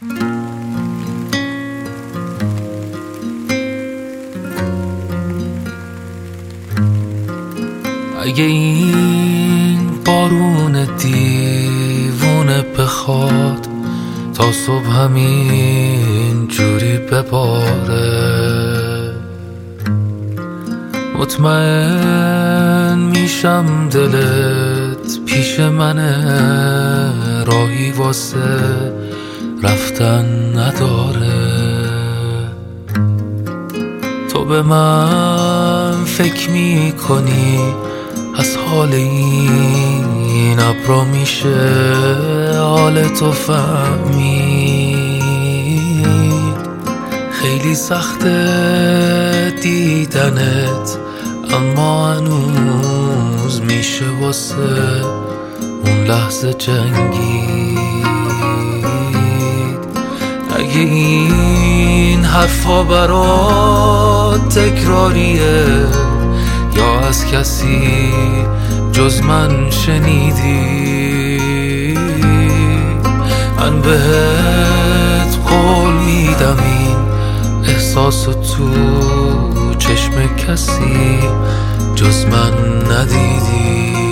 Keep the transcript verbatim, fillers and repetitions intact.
اگه این بارون دیوونه بخواد تا صبح همین جوری بباره، مطمئن میشم دلت پیش منه، راهی واسه رفتن نداره. تو به من فکر میکنی از حال این ابرا میشه حال تو فهمید. خیلی سخته دیدنت اما هنوز میشه واسه اون لحظه جنگید. اگه این حرفا برات تکراریه یا از کسی جز من شنیدی، من بهت قول میدم این احساس تو چشم کسی جز من ندیدی.